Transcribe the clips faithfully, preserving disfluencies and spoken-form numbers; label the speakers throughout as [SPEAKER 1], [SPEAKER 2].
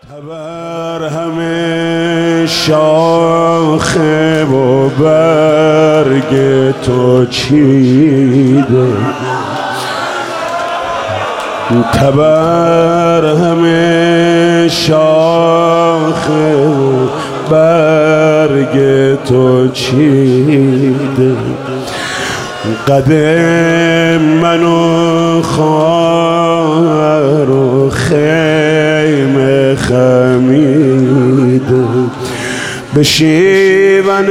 [SPEAKER 1] تبر همه شاخه و برگ تو چیده، تبر همه شاخه و برگ تو چیده، قدم منو خواهر و خیمه خمیده، به شیون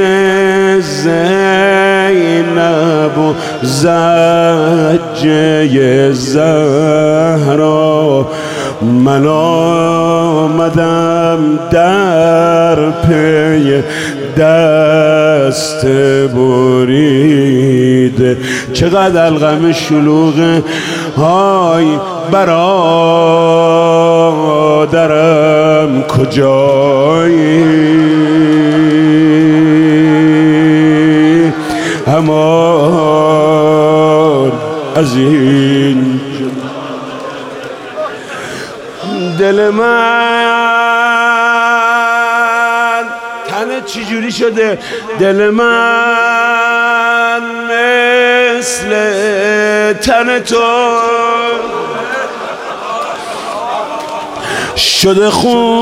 [SPEAKER 1] زینب و زجه زهرا من آمدم در پی دست بریده. چقدر الغم شلوغه های برادرم کجایی، همان از این دل من تنه چجوری شده، دل من مثل تن تو شده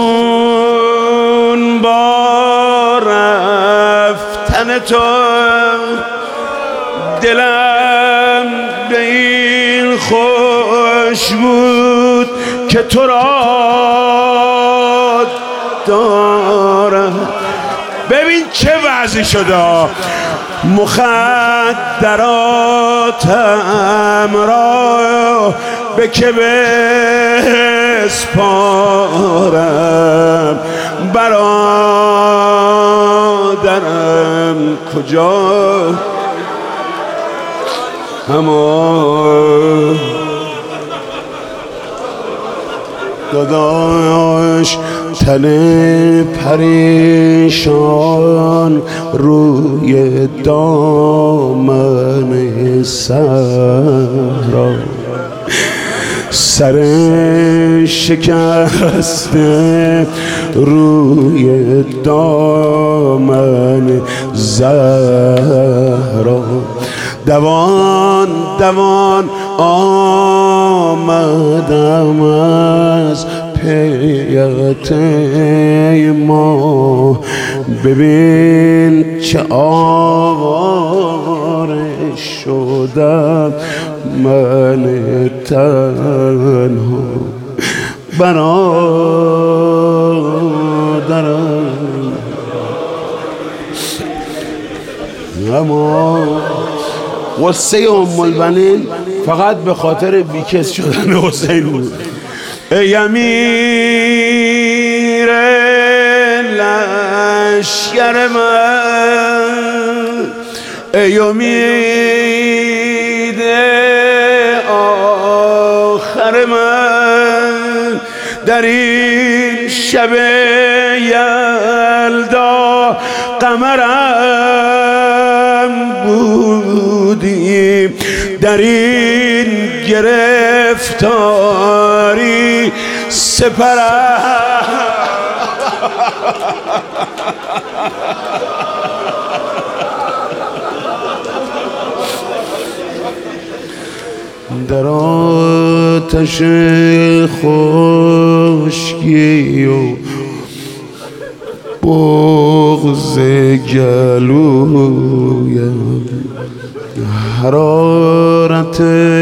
[SPEAKER 1] خون با رفتن تو، دلم به این خوش بود که تو را دارم. ببین چه وضعی شده، مخدراتم را به که بسپارم، برادرم کجا، همان داداش تن پریشان روی دامن صحرا، سر شکسته روی دامن زهرا، دوان دوان آمدم از پیت ما، ببین چه آواره شدم من تنها، برادرم اما قصه ام البنین فقط به خاطر بیکس شدن حسین بود. ای امیر لشکر من، ای امید آخر من، در این شب یلدا قمرم بودیم، در این گرفتاری سپرم در آتش خشکی و بغض گلویم، حرارت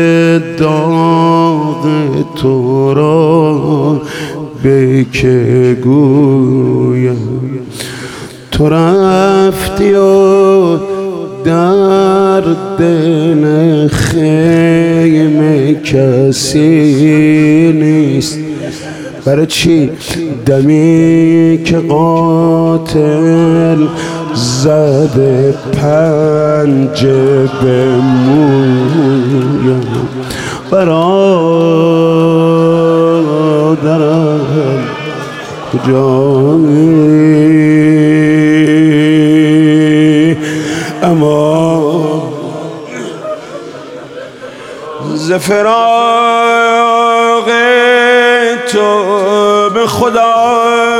[SPEAKER 1] داغ تو را به که گویم، تو رفتی و در دل خیمه کسی نیست، برای چی؟ دمی که قاتل زده پنجه به مویم، برادرم کجایی، اما ز فراق تو به خدا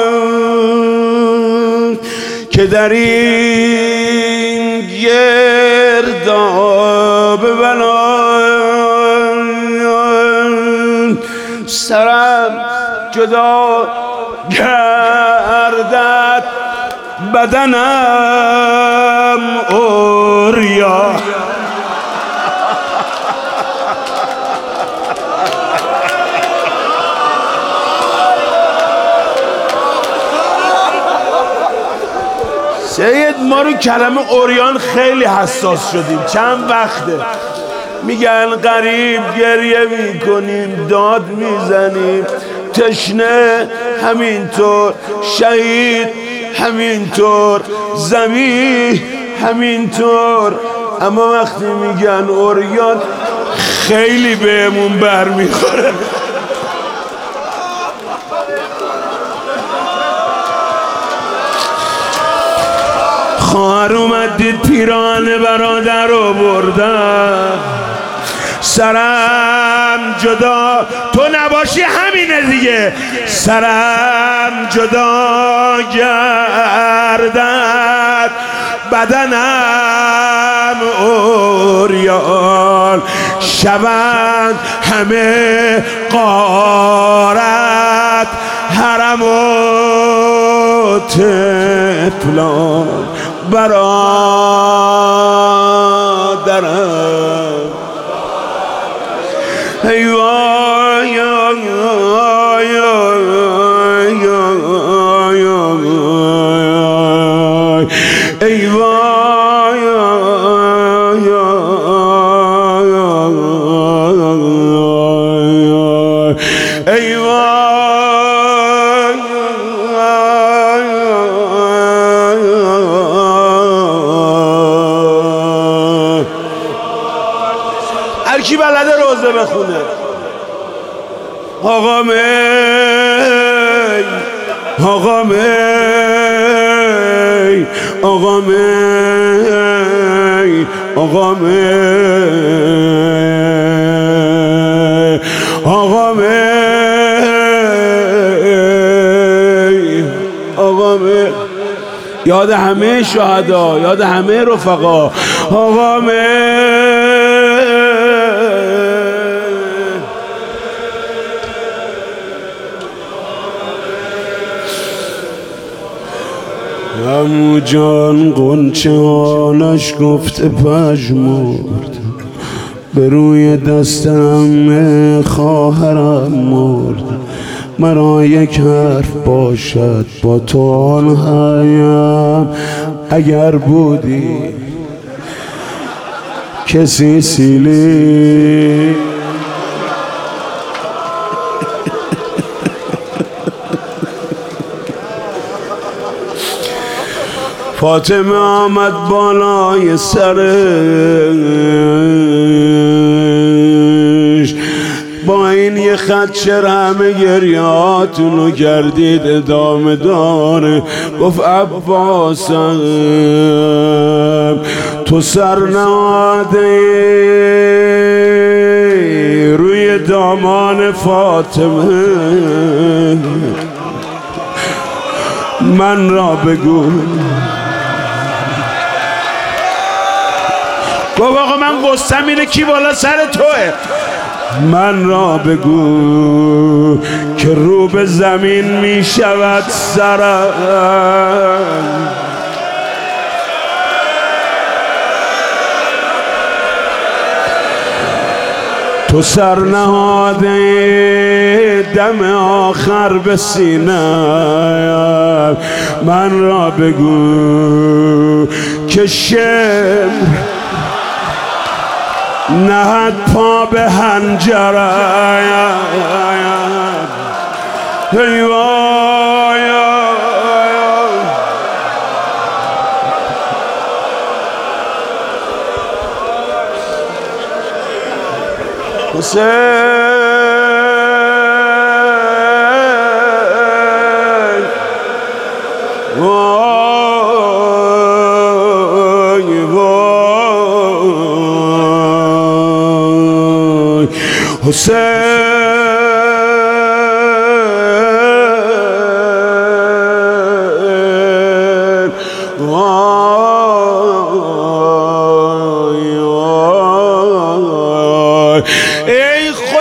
[SPEAKER 1] که در این گرداب بلا سرم جدا گردد بدنم عریان. سید ما رو کلمه عریان خیلی حساس شدیم، چند وقته میگن غریب گریه میکنیم، داد میزنیم، تشنه همینطور، شهید همینطور، زمین همینطور، اما وقتی میگن عریان خیلی بهمون بر میخوره. خواهر اومدید پیران برادر رو بردن، سرم جدا تو نباشی همینه دیگه، سرم جدا گردد بدنم عریان، شوند همه غارت حرم و طفلان برادرم. ای وای ای وای ای هر کی بلده روزه بخونه. آقا می آقا می آقا می آقا می آقا می آقا می یاد همه شهدا، یاد همه رفقا. آقا می عمو جان قنچانش گفته پژمرد، به روی دستم خواهرم مرد، مرا یک حرف باشد با تو آن هایم، اگر بودی کسی سیلی. فاطمه آمد بالای سرش، با این یه خط چرا همه گریاتونو کردید ادامه داره. گفت عباسم تو سر نهاده روی دامان فاطمه، من را بگو. گفت آقا من قصم اینه کی بالا سر توه، من را بگو که رو به زمین می شود سرم. تو سر نهاده دم آخر به سینه، من را بگو که شمر نهد پا به حنجره. ای وای حسین وای وای حسین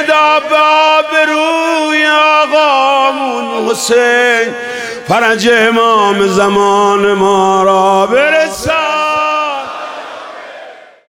[SPEAKER 1] خدا به روی آقامون حسین فرج امام زمان ما را برسان.